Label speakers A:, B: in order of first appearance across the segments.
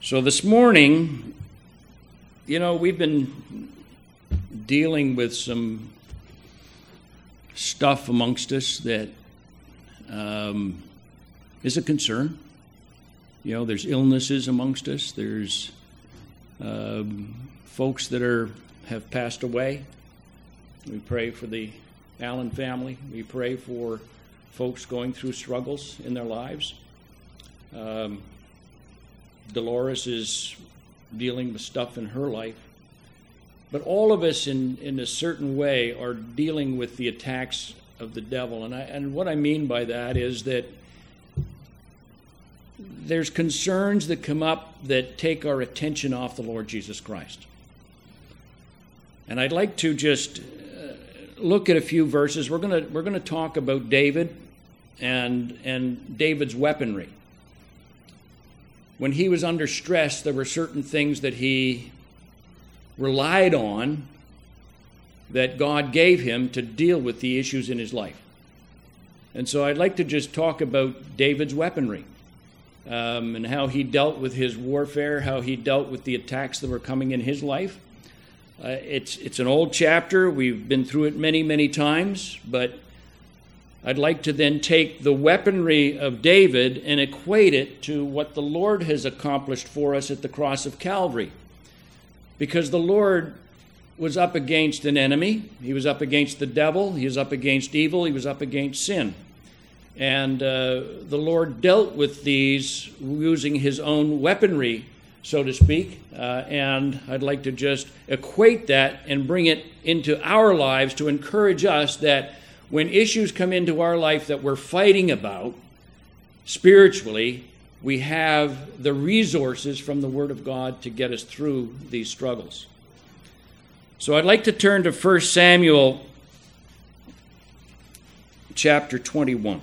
A: So this morning, we've been dealing with some stuff amongst us that is a concern. There's illnesses amongst us. There's folks that have passed away. We pray for the Allen family. We pray for folks going through struggles in their lives. Dolores is dealing with stuff in her life. But all of us in a certain way are dealing with the attacks of the devil. And what I mean by that is that there's concerns that come up that take our attention off the Lord Jesus Christ. And I'd like to just look at a few verses. We're going to talk about David and David's weaponry. When he was under stress, there were certain things that he relied on that God gave him to deal with the issues in his life. And so I'd like to just talk about David's weaponry and how he dealt with his warfare, how he dealt with the attacks that were coming in his life. It's an old chapter. We've been through it many, many times, but I'd like to then take the weaponry of David and equate it to what the Lord has accomplished for us at the cross of Calvary. Because the Lord was up against an enemy. He was up against the devil. He was up against evil. He was up against sin. And the Lord dealt with these using his own weaponry, so to speak. And I'd like to just equate that and bring it into our lives to encourage us that when issues come into our life that we're fighting about spiritually, we have the resources from the Word of God to get us through these struggles. So I'd like to turn to 1 Samuel chapter 21.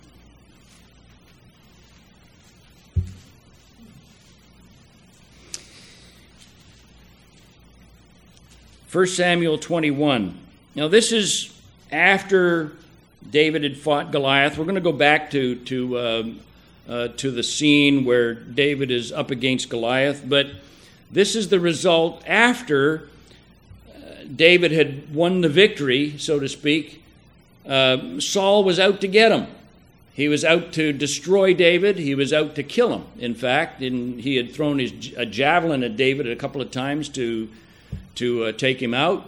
A: First Samuel 21. Now this is after David had fought Goliath. We're going to go back to the scene where David is up against Goliath, but this is the result after David had won the victory, so to speak. Saul was out to get him. He was out to destroy David. He was out to kill him, in fact, and he had thrown a javelin at David a couple of times to take him out.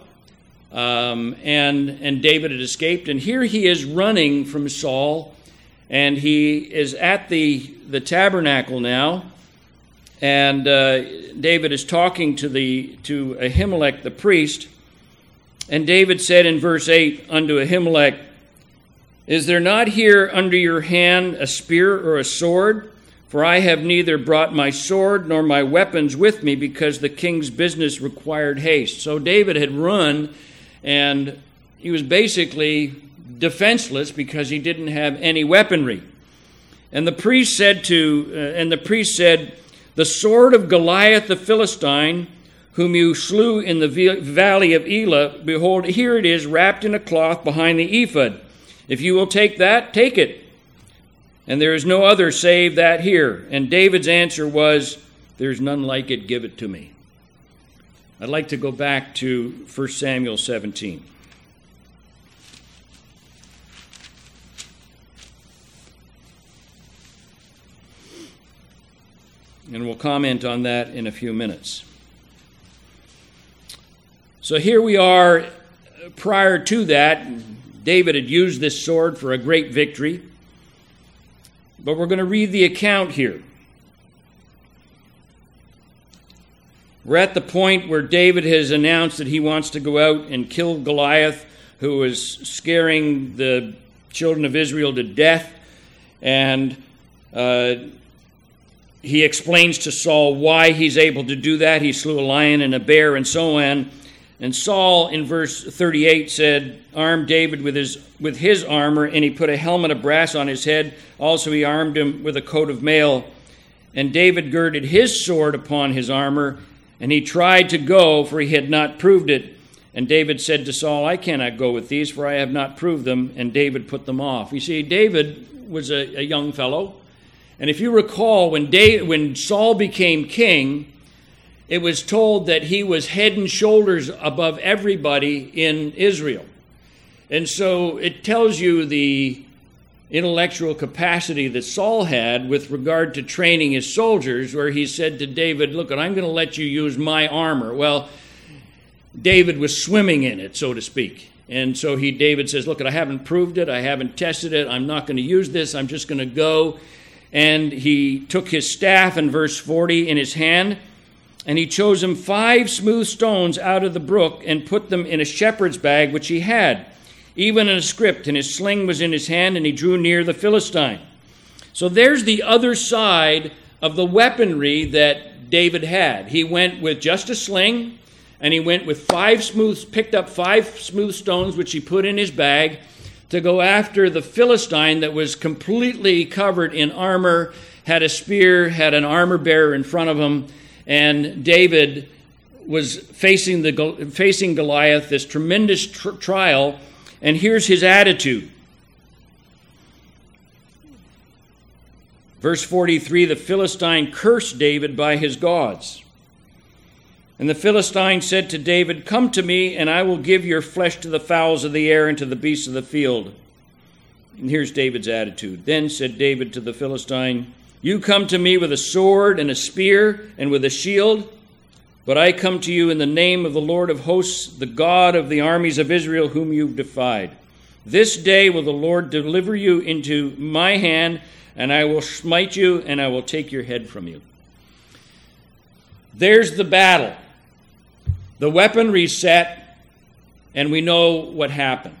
A: And David had escaped, and here he is running from Saul, and he is at the tabernacle now, and David is talking to Ahimelech the priest, and David said in verse 8 unto Ahimelech, Is there not here under your hand a spear or a sword? For I have neither brought my sword nor my weapons with me, because the king's business required haste. So David had run, and he was basically defenseless because he didn't have any weaponry. And the priest said, The sword of Goliath the Philistine, whom you slew in the valley of Elah, behold, here it is wrapped in a cloth behind the ephod. If you will take that, take it. And there is no other save that here. And David's answer was, There's none like it, give it to me. I'd like to go back to 1 Samuel 17. And we'll comment on that in a few minutes. So here we are. Prior to that, David had used this sword for a great victory. But we're going to read the account here. We're at the point where David has announced that he wants to go out and kill Goliath, who is scaring the children of Israel to death. And he explains to Saul why he's able to do that. He slew a lion and a bear and so on. And Saul, in verse 38, said, armed David with his armor, and he put a helmet of brass on his head. Also he armed him with a coat of mail. And David girded his sword upon his armor, and he tried to go, for he had not proved it. And David said to Saul, I cannot go with these, for I have not proved them. And David put them off. You see, David was a young fellow, And if you recall, when Saul became king, it was told that he was head and shoulders above everybody in Israel. And so it tells you the intellectual capacity that Saul had with regard to training his soldiers, where he said to David, look, I'm going to let you use my armor. Well, David was swimming in it, so to speak. And so David says, look, I haven't proved it. I haven't tested it. I'm not going to use this. I'm just going to go. And he took his staff in verse 40 in his hand, and he chose him 5 smooth stones out of the brook and put them in a shepherd's bag which he had, even in a scrip, and his sling was in his hand, and he drew near the Philistine. So there's the other side of the weaponry that David had. He went with just a sling, and he went with picked up 5 smooth stones, which he put in his bag, to go after the Philistine that was completely covered in armor, had a spear, had an armor bearer in front of him, and David was facing Goliath, this tremendous trial, and here's his attitude. Verse 43, the Philistine cursed David by his gods. And the Philistine said to David, come to me, and I will give your flesh to the fowls of the air and to the beasts of the field. And here's David's attitude. Then said David to the Philistine, you come to me with a sword and a spear and with a shield, but I come to you in the name of the Lord of hosts, the God of the armies of Israel, whom you've defied. This day will the Lord deliver you into my hand, and I will smite you, and I will take your head from you. There's the battle. The weaponry's set, and we know what happened.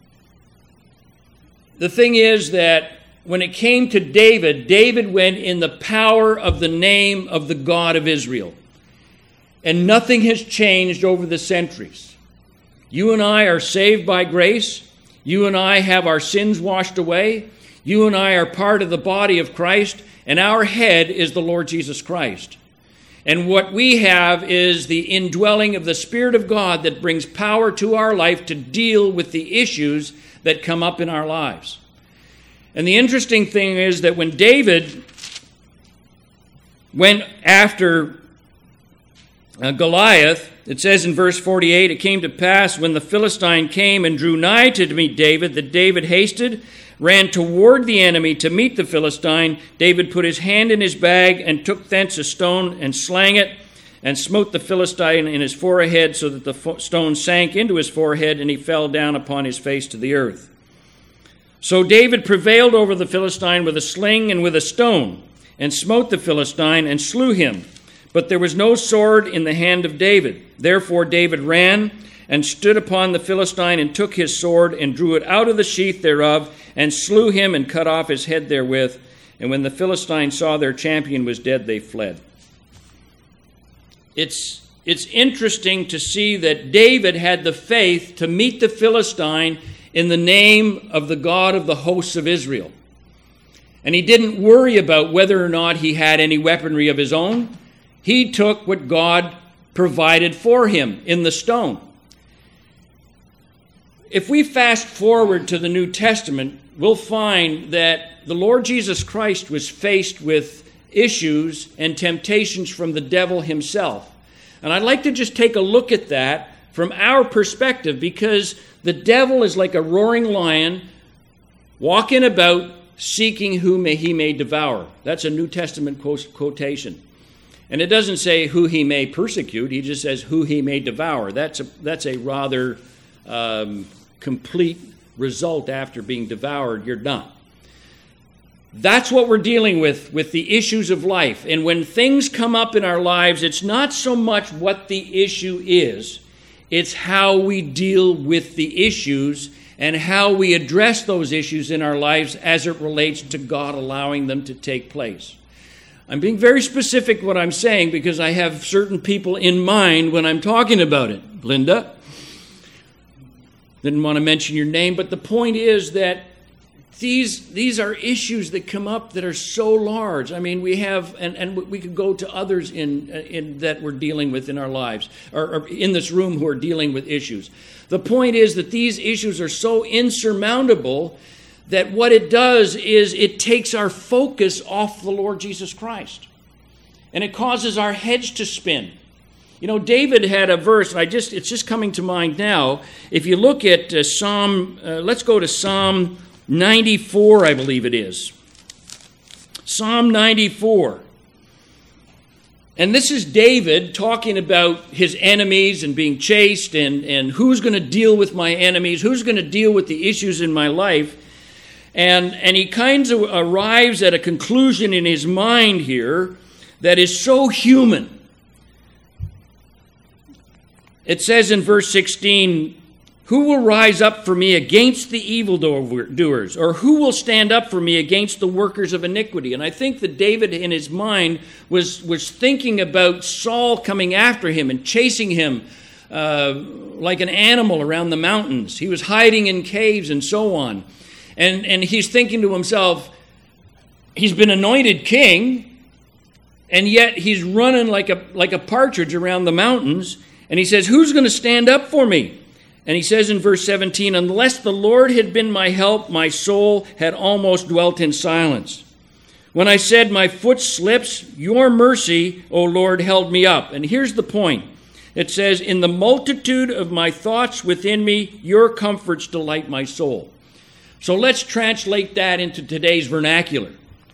A: The thing is that when it came to David, David went in the power of the name of the God of Israel. And nothing has changed over the centuries. You and I are saved by grace. You and I have our sins washed away. You and I are part of the body of Christ, and our head is the Lord Jesus Christ. And what we have is the indwelling of the Spirit of God that brings power to our life to deal with the issues that come up in our lives. And the interesting thing is that when David went after Goliath, it says in verse 48, it came to pass when the Philistine came and drew nigh to meet David, that David hasted, ran toward the enemy to meet the Philistine. David put his hand in his bag and took thence a stone and slang it and smote the Philistine in his forehead, so that the stone sank into his forehead, and he fell down upon his face to the earth. So David prevailed over the Philistine with a sling and with a stone, and smote the Philistine and slew him. But there was no sword in the hand of David. Therefore David ran and stood upon the Philistine, and took his sword, and drew it out of the sheath thereof, and slew him, and cut off his head therewith. And when the Philistines saw their champion was dead, they fled. It's interesting to see that David had the faith to meet the Philistine in the name of the God of the hosts of Israel. And he didn't worry about whether or not he had any weaponry of his own. He took what God provided for him in the stone. If we fast forward to the New Testament, we'll find that the Lord Jesus Christ was faced with issues and temptations from the devil himself. And I'd like to just take a look at that from our perspective, because the devil is like a roaring lion walking about seeking whom he may devour. That's a New Testament quotation. And it doesn't say who he may persecute. He just says who he may devour. That's a rather complete result. After being devoured, you're done. That's what we're dealing with the issues of life. And when things come up in our lives, it's not so much what the issue is, it's how we deal with the issues and how we address those issues in our lives as it relates to God allowing them to take place. I'm being very specific what I'm saying, because I have certain people in mind when I'm talking about it. Linda, didn't want to mention your name, but the point is that these are issues that come up that are so large. I mean, we have, and we could go to others in that we're dealing with in our lives, or in this room who are dealing with issues. The point is that these issues are so insurmountable that what it does is it takes our focus off the Lord Jesus Christ. And it causes our heads to spin. You know, David had a verse, it's just coming to mind now. If you look at let's go to Psalm 94, I believe it is. Psalm 94. And this is David talking about his enemies and being chased and who's going to deal with my enemies, who's going to deal with the issues in my life. And he kind of arrives at a conclusion in his mind here that is so human. It says in verse 16, "Who will rise up for me against the evildoers? Or who will stand up for me against the workers of iniquity?" And I think that David in his mind was thinking about Saul coming after him and chasing him like an animal around the mountains. He was hiding in caves and so on. And he's thinking to himself, he's been anointed king, and yet he's running like a partridge around the mountains. And he says, who's going to stand up for me? And he says in verse 17, "Unless the Lord had been my help, my soul had almost dwelt in silence. When I said, my foot slips, your mercy, O Lord, held me up." And here's the point. It says, "In the multitude of my thoughts within me, your comforts delight my soul." So let's translate that into today's vernacular.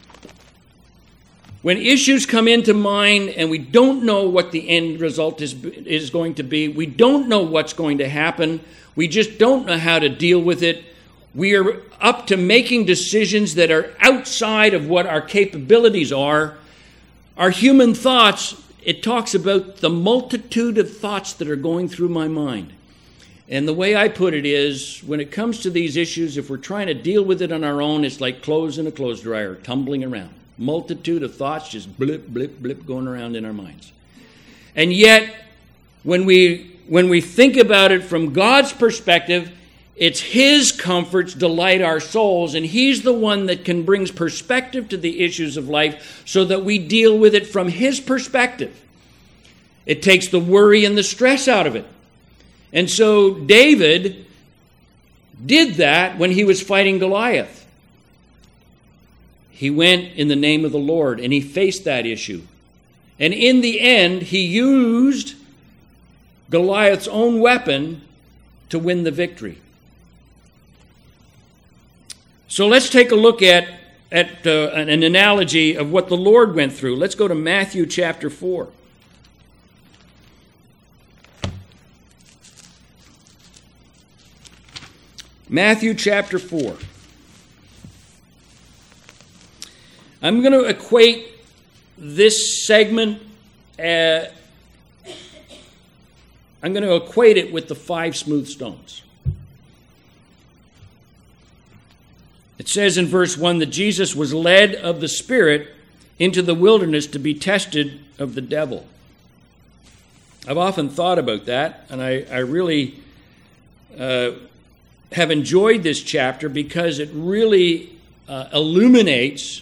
A: When issues come into mind and we don't know what the end result is going to be, we don't know what's going to happen, we just don't know how to deal with it, we are up to making decisions that are outside of what our capabilities are. Our human thoughts, it talks about the multitude of thoughts that are going through my mind. And the way I put it is, when it comes to these issues, if we're trying to deal with it on our own, it's like clothes in a clothes dryer, tumbling around. Multitude of thoughts just blip, blip, blip going around in our minds. And yet, when we think about it from God's perspective, it's His comforts delight our souls, and He's the one that can bring perspective to the issues of life so that we deal with it from His perspective. It takes the worry and the stress out of it. And so David did that when he was fighting Goliath. He went in the name of the Lord, and he faced that issue. And in the end, he used Goliath's own weapon to win the victory. So let's take a look at an analogy of what the Lord went through. Let's go to Matthew chapter 4. Matthew chapter 4. I'm going to equate this segment, I'm going to equate it with the 5 smooth stones. It says in verse 1 that Jesus was led of the Spirit into the wilderness to be tested of the devil. I've often thought about that, and I really have enjoyed this chapter because it really illuminates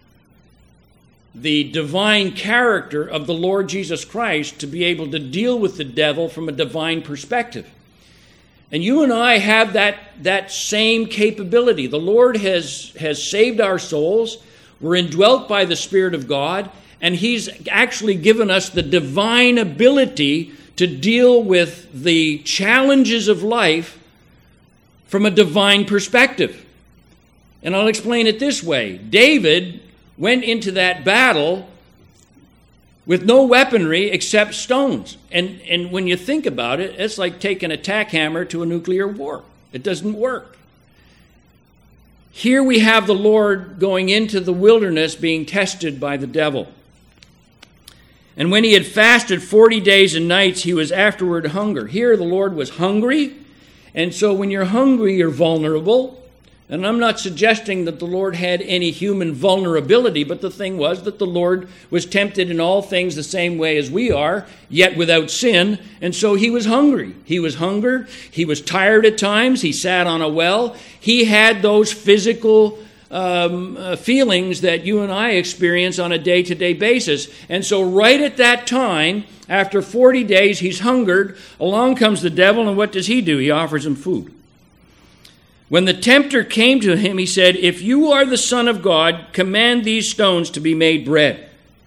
A: the divine character of the Lord Jesus Christ to be able to deal with the devil from a divine perspective. And you and I have that same capability. The Lord has saved our souls. We're indwelt by the Spirit of God, and He's actually given us the divine ability to deal with the challenges of life from a divine perspective. And I'll explain it this way. David went into that battle with no weaponry except stones. And when you think about it, it's like taking a tack hammer to a nuclear war. It doesn't work. Here we have the Lord going into the wilderness being tested by the devil. And when he had fasted 40 days and nights, he was afterward hungry. Here the Lord was hungry. And so when you're hungry, you're vulnerable. And I'm not suggesting that the Lord had any human vulnerability, but the thing was that the Lord was tempted in all things the same way as we are, yet without sin, and so he was hungry. He was hungered. He was tired at times. He sat on a well. He had those physical feelings that you and I experience on a day-to-day basis. And so right at that time, after 40 days, he's hungered. Along comes the devil, and what does he do? He offers him food. When the tempter came to him, he said, "If you are the Son of God, command these stones to be made bread."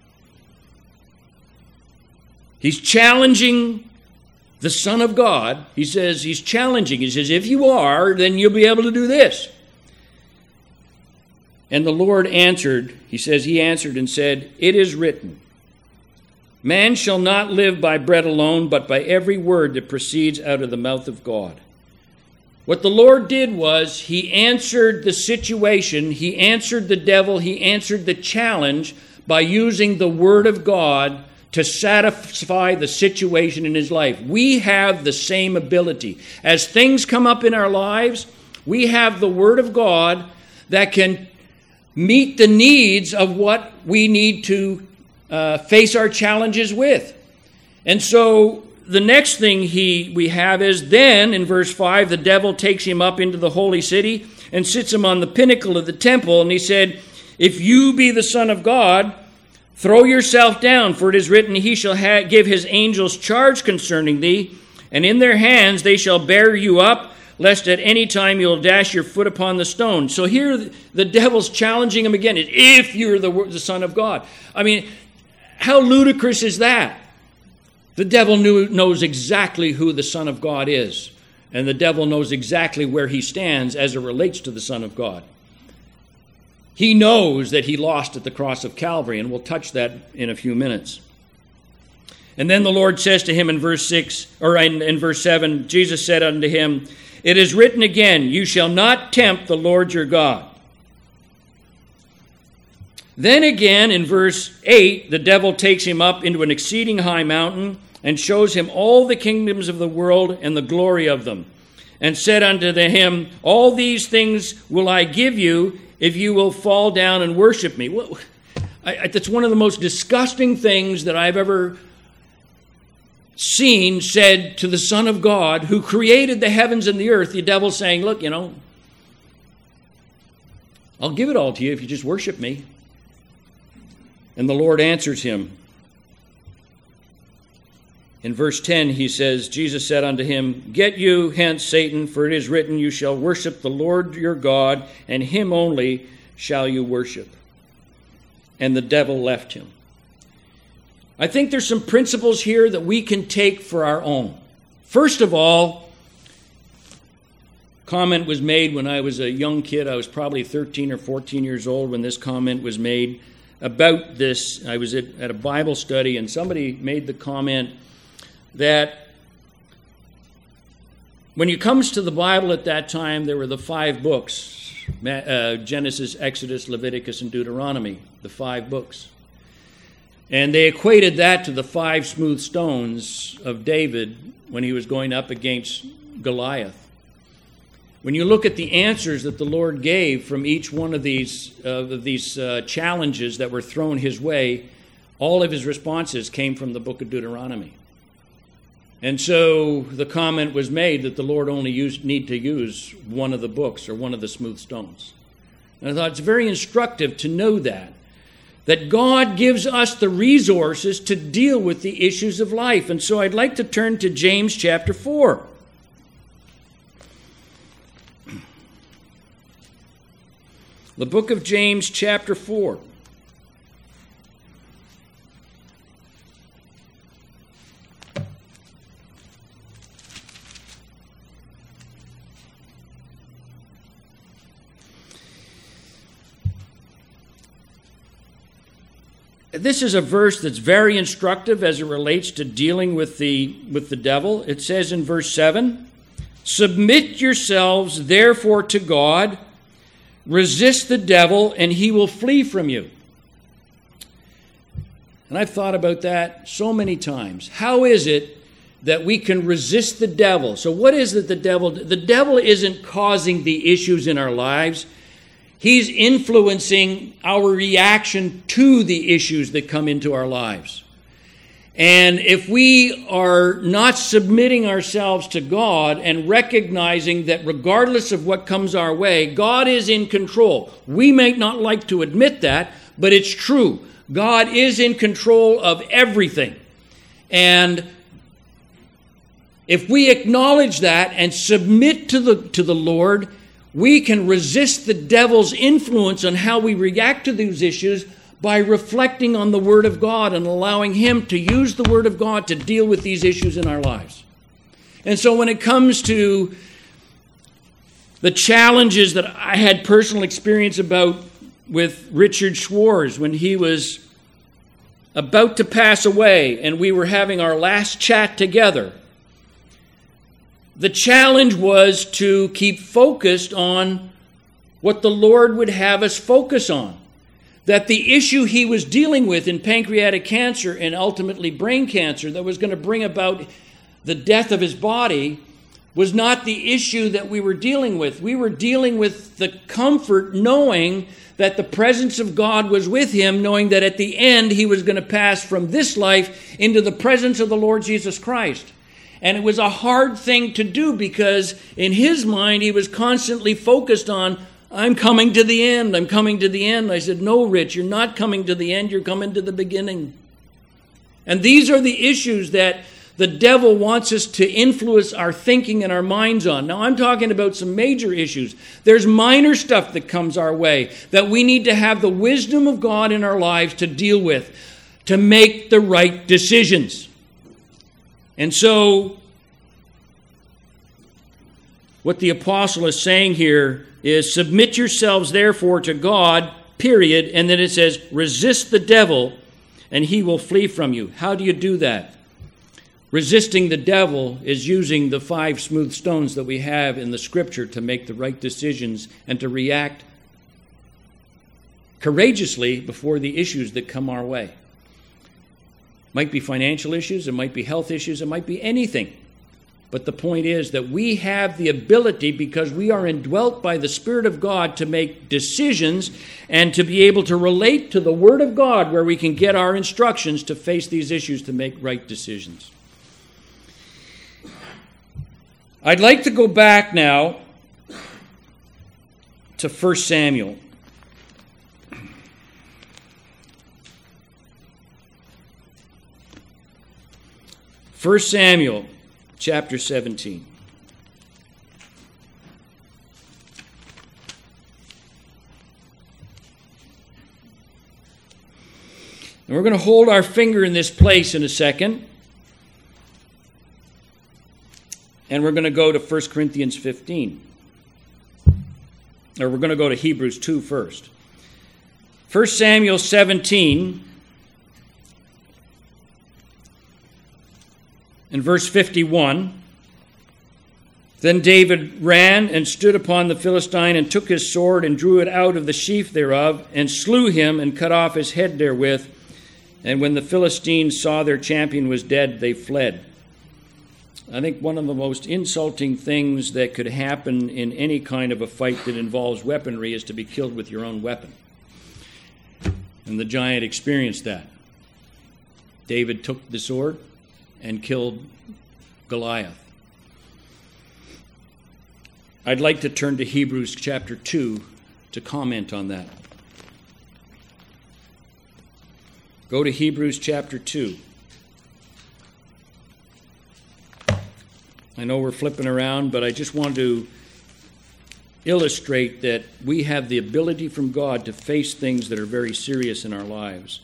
A: He's challenging the Son of God. He says, he's challenging. He says, if you are, then you'll be able to do this. And the Lord answered, he says, he answered and said, "It is written, man shall not live by bread alone, but by every word that proceeds out of the mouth of God." What the Lord did was he answered the situation, he answered the devil, he answered the challenge by using the Word of God to satisfy the situation in his life. We have the same ability. As things come up in our lives, we have the Word of God that can meet the needs of what we need to face our challenges with. And so the next thing we have is, then in verse 5, the devil takes him up into the holy city and sits him on the pinnacle of the temple. And he said, "If you be the Son of God, throw yourself down, for it is written, he shall give his angels charge concerning thee, and in their hands they shall bear you up, lest at any time you'll dash your foot upon the stone." So here the devil's challenging him again. If you're the Son of God. I mean, how ludicrous is that? The devil knows exactly who the Son of God is, and the devil knows exactly where he stands as it relates to the Son of God. He knows that he lost at the cross of Calvary, and we'll touch that in a few minutes. And then the Lord says to him in verse 6, or in verse 7, Jesus said unto him, "It is written again, you shall not tempt the Lord your God." Then again in verse 8, the devil takes him up into an exceeding high mountain and shows him all the kingdoms of the world and the glory of them, and said unto him, "All these things will I give you if you will fall down and worship me." Well, that's one of the most disgusting things that I've ever seen said to the Son of God, who created the heavens and the earth. The devil saying, "Look, I'll give it all to you if you just worship me." And the Lord answers him. In verse 10, he says, Jesus said unto him, "Get you hence, Satan, for it is written, you shall worship the Lord your God, and him only shall you worship." And the devil left him. I think there's some principles here that we can take for our own. First of all, comment was made when I was a young kid. I was probably 13 or 14 years old when this comment was made about this. I was at a Bible study, and somebody made the comment that when it comes to the Bible at that time, there were the 5 books, Genesis, Exodus, Leviticus, and Deuteronomy, the 5 books. And they equated that to the 5 smooth stones of David when he was going up against Goliath. When you look at the answers that the Lord gave from each one of these challenges that were thrown his way, all of his responses came from the book of Deuteronomy. And so the comment was made that the Lord only need to use one of the books or one of the smooth stones. And I thought it's very instructive to know that God gives us the resources to deal with the issues of life. And so I'd like to turn to James chapter 4. The book of James chapter 4. This is a verse that's very instructive as it relates to dealing with the devil. It says in verse 7, "Submit yourselves therefore to God, resist the devil, and he will flee from you." And I've thought about that so many times. How is it that we can resist the devil? So what is it the devil isn't causing the issues in our lives. He's influencing our reaction to the issues that come into our lives. And if we are not submitting ourselves to God and recognizing that regardless of what comes our way, God is in control. We may not like to admit that, but it's true. God is in control of everything. And if we acknowledge that and submit to the Lord, we can resist the devil's influence on how we react to these issues by reflecting on the Word of God and allowing Him to use the Word of God to deal with these issues in our lives. And so when it comes to the challenges that I had personal experience about with Richard Schwartz when he was about to pass away and we were having our last chat together, the challenge was to keep focused on what the Lord would have us focus on. That the issue he was dealing with in pancreatic cancer and ultimately brain cancer that was going to bring about the death of his body was not the issue that we were dealing with. We were dealing with the comfort knowing that the presence of God was with him, knowing that at the end he was going to pass from this life into the presence of the Lord Jesus Christ. And it was a hard thing to do because in his mind he was constantly focused on, I'm coming to the end, I'm coming to the end. I said, no, Rich, you're not coming to the end, you're coming to the beginning. And these are the issues that the devil wants us to influence our thinking and our minds on. Now, I'm talking about some major issues. There's minor stuff that comes our way that we need to have the wisdom of God in our lives to deal with, to make the right decisions. And so, what the apostle is saying here is, submit yourselves therefore to God, period. And then it says, resist the devil and he will flee from you. How do you do that? Resisting the devil is using the 5 smooth stones that we have in the Scripture to make the right decisions and to react courageously before the issues that come our way. It might be financial issues, it might be health issues, it might be anything. But the point is that we have the ability, because we are indwelt by the Spirit of God, to make decisions and to be able to relate to the Word of God where we can get our instructions to face these issues to make right decisions. I'd like to go back now to 1 Samuel. First Samuel, chapter 17. And we're going to hold our finger in this place in a second. And we're going to go to 1 Corinthians 15. Or we're going to go to Hebrews 2 first. 1 Samuel 17, in verse 51, then David ran and stood upon the Philistine and took his sword and drew it out of the sheath thereof and slew him and cut off his head therewith. And when the Philistines saw their champion was dead, they fled. I think one of the most insulting things that could happen in any kind of a fight that involves weaponry is to be killed with your own weapon. And the giant experienced that. David took the sword and killed Goliath. I'd like to turn to Hebrews chapter 2 to comment on that. Go to Hebrews chapter 2. I know we're flipping around, but I just want to illustrate that we have the ability from God to face things that are very serious in our lives.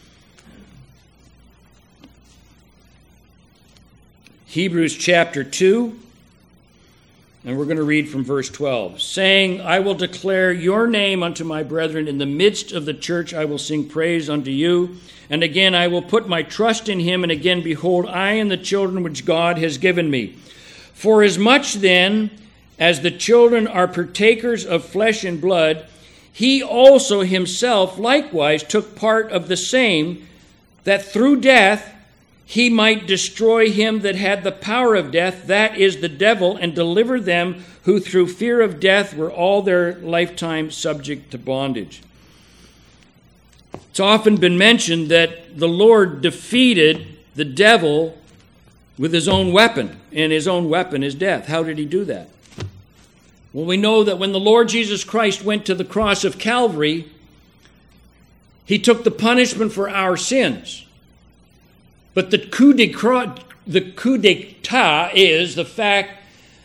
A: Hebrews chapter 2, and we're going to read from verse 12. Saying, I will declare your name unto my brethren. In the midst of the church I will sing praise unto you. And again I will put my trust in him. And again, behold, I and the children which God has given me. For as much then as the children are partakers of flesh and blood, he also himself likewise took part of the same, that through death he might destroy him that had the power of death, that is the devil, and deliver them who through fear of death were all their lifetime subject to bondage. It's often been mentioned that the Lord defeated the devil with his own weapon, and his own weapon is death. How did he do that? Well, we know that when the Lord Jesus Christ went to the cross of Calvary, he took the punishment for our sins. But the coup d'etat is the fact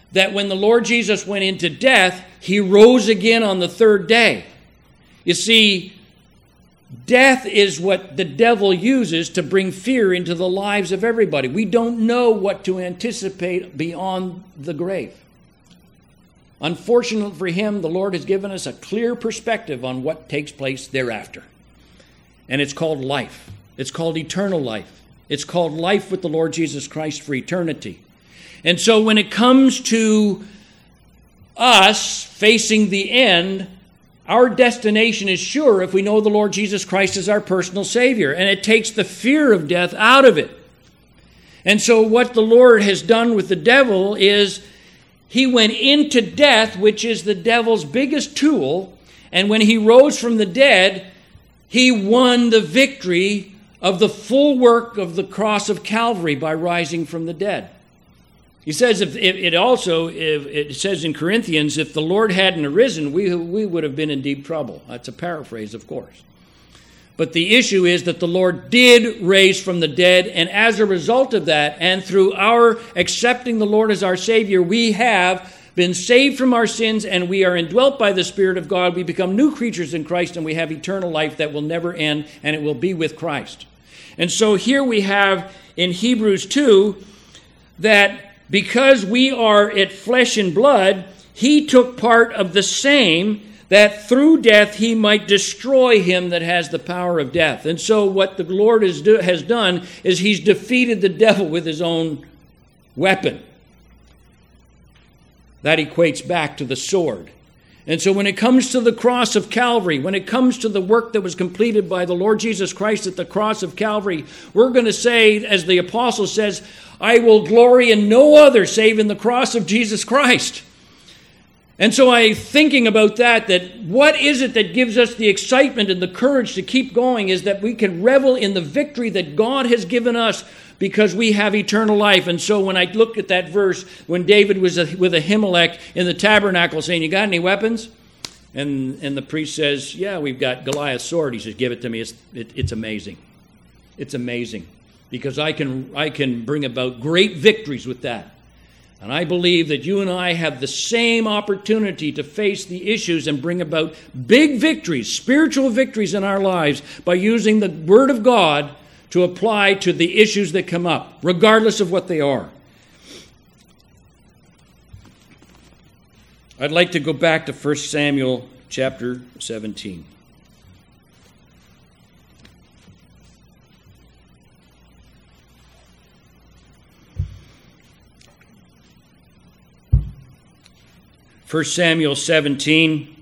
A: that when the Lord Jesus went into death, he rose again on the third day. You see, death is what the devil uses to bring fear into the lives of everybody. We don't know what to anticipate beyond the grave. Unfortunately for him, the Lord has given us a clear perspective on what takes place thereafter. And it's called life. It's called eternal life. It's called life with the Lord Jesus Christ for eternity. And so when it comes to us facing the end, our destination is sure if we know the Lord Jesus Christ as our personal Savior. And it takes the fear of death out of it. And so what the Lord has done with the devil is he went into death, which is the devil's biggest tool. And when he rose from the dead, he won the victory of the full work of the cross of Calvary by rising from the dead. He says, if it says in Corinthians, if the Lord hadn't arisen, we would have been in deep trouble. That's a paraphrase, of course. But the issue is that the Lord did raise from the dead, and as a result of that, and through our accepting the Lord as our Savior, we have been saved from our sins, and we are indwelt by the Spirit of God. We become new creatures in Christ, and we have eternal life that will never end, and it will be with Christ. And so here we have in Hebrews 2 that because we are at flesh and blood, he took part of the same, that through death he might destroy him that has the power of death. And so what the Lord has done is he's defeated the devil with his own weapon. That equates back to the sword. And so when it comes to the cross of Calvary, when it comes to the work that was completed by the Lord Jesus Christ at the cross of Calvary, we're going to say, as the apostle says, I will glory in no other save in the cross of Jesus Christ. And so I'm thinking about that what is it that gives us the excitement and the courage to keep going is that we can revel in the victory that God has given us because we have eternal life. And so when I look at that verse, when David was with Ahimelech in the tabernacle saying, you got any weapons? And the priest says, yeah, we've got Goliath's sword. He says, give it to me. It's amazing. It's amazing because I can bring about great victories with that. And I believe that you and I have the same opportunity to face the issues and bring about big victories, spiritual victories in our lives by using the Word of God to apply to the issues that come up, regardless of what they are. I'd like to go back to 1 Samuel chapter 17. First Samuel 17,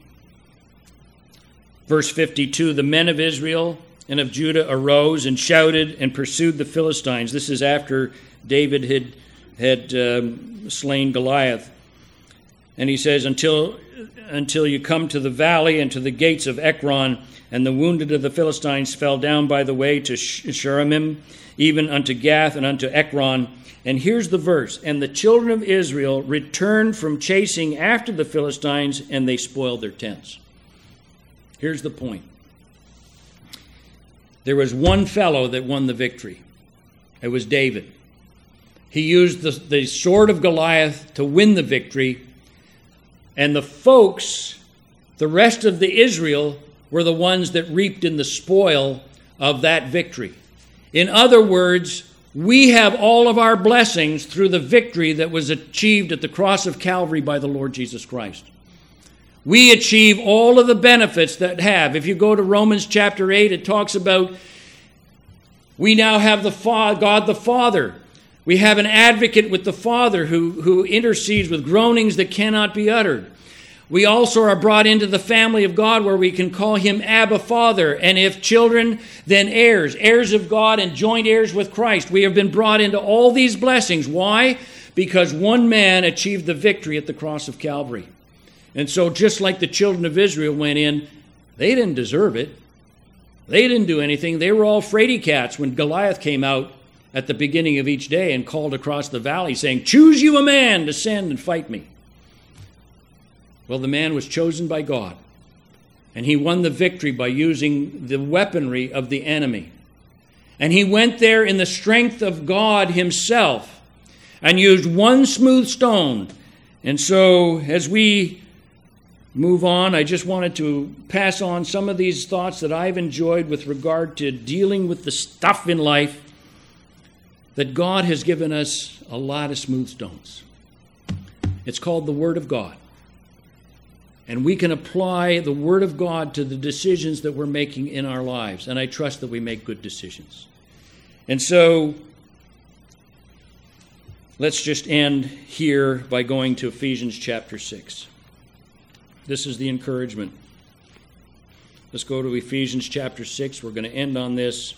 A: verse 52, the men of Israel and of Judah arose and shouted and pursued the Philistines. This is after David had slain Goliath. And he says, until you come to the valley and to the gates of Ekron, and the wounded of the Philistines fell down by the way to Sharamim, even unto Gath and unto Ekron. And here's the verse. And the children of Israel returned from chasing after the Philistines, and they spoiled their tents. Here's the point. There was one fellow that won the victory. It was David. He used the sword of Goliath to win the victory. And the folks, the rest of the Israel, were the ones that reaped in the spoil of that victory. In other words, we have all of our blessings through the victory that was achieved at the cross of Calvary by the Lord Jesus Christ. We achieve all of the benefits that have. If you go to Romans chapter 8, it talks about we now have God the Father. We have an advocate with the Father who intercedes with groanings that cannot be uttered. We also are brought into the family of God where we can call him Abba Father. And if children, then heirs, heirs of God and joint heirs with Christ. We have been brought into all these blessings. Why? Because one man achieved the victory at the cross of Calvary. And so just like the children of Israel went in, they didn't deserve it. They didn't do anything. They were all fraidy cats when Goliath came out at the beginning of each day and called across the valley saying, choose you a man to send and fight me. Well, the man was chosen by God, and he won the victory by using the weaponry of the enemy. And he went there in the strength of God himself and used one smooth stone And so as we move on, I just wanted to pass on some of these thoughts that I've enjoyed with regard to dealing with the stuff in life, that God has given us a lot of smooth stones. It's called the Word of God. And we can apply the Word of God to the decisions that we're making in our lives. And I trust that we make good decisions. And so let's just end here by going to Ephesians chapter 6. This is the encouragement. Let's go to Ephesians chapter 6. We're going to end on this.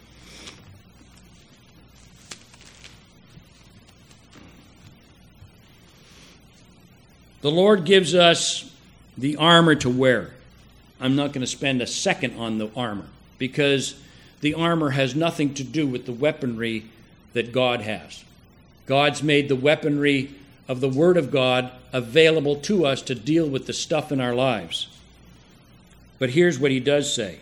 A: The Lord gives us the armor to wear. I'm not going to spend a second on the armor, because the armor has nothing to do with the weaponry that God has. God's made the weaponry of the Word of God available to us to deal with the stuff in our lives. But here's what he does say.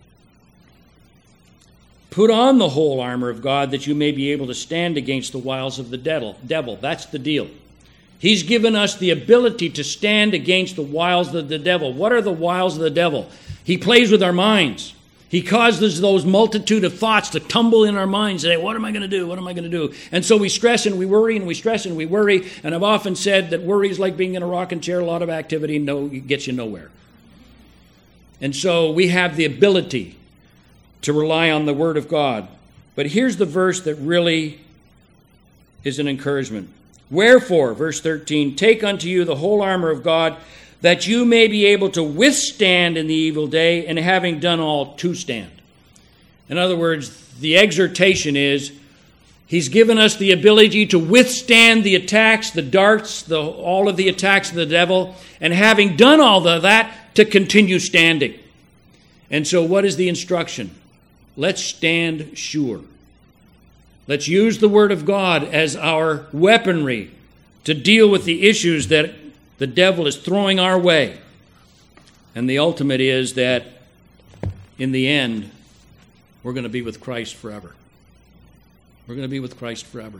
A: Put on the whole armor of God that you may be able to stand against the wiles of the devil. That's the deal. He's given us the ability to stand against the wiles of the devil. What are the wiles of the devil? He plays with our minds. He causes those multitude of thoughts to tumble in our minds and say, what am I going to do? What am I going to do? And so we stress and we worry and we stress and we worry. And I've often said that worry is like being in a rocking chair, a lot of activity, gets you nowhere. And so we have the ability to rely on the Word of God. But here's the verse that really is an encouragement. Wherefore, verse 13, take unto you the whole armor of God, that you may be able to withstand in the evil day, and having done all, to stand. In other words, the exhortation is, he's given us the ability to withstand the attacks, the darts, all of the attacks of the devil, and having done all of that, to continue standing. And so what is the instruction? Let's stand sure. Let's use the Word of God as our weaponry to deal with the issues that the devil is throwing our way. And the ultimate is that in the end, we're going to be with Christ forever. We're going to be with Christ forever.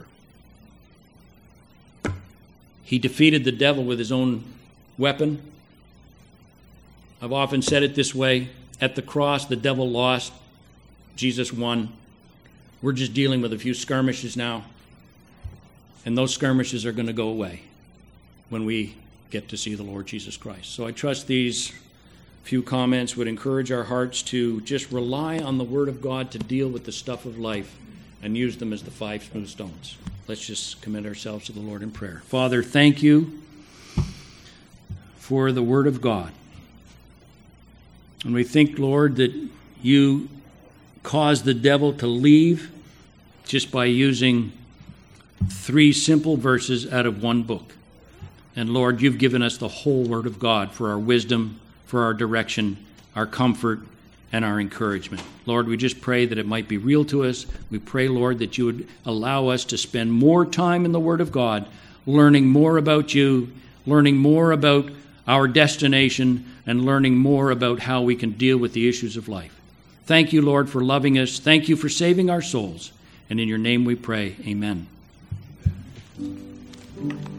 A: He defeated the devil with his own weapon. I've often said it this way. At the cross, the devil lost. Jesus won. We're just dealing with a few skirmishes now. And those skirmishes are going to go away when we get to see the Lord Jesus Christ. So I trust these few comments would encourage our hearts to just rely on the Word of God to deal with the stuff of life and use them as the 5 smooth stones. Let's just commit ourselves to the Lord in prayer. Father, thank you for the Word of God. And we think, Lord, that you caused the devil to leave just by using 3 simple verses out of 1 book. And Lord, you've given us the whole Word of God for our wisdom, for our direction, our comfort, and our encouragement. Lord, we just pray that it might be real to us. We pray, Lord, that you would allow us to spend more time in the Word of God, learning more about you, learning more about our destination, and learning more about how we can deal with the issues of life. Thank you, Lord, for loving us. Thank you for saving our souls. And in your name we pray, amen.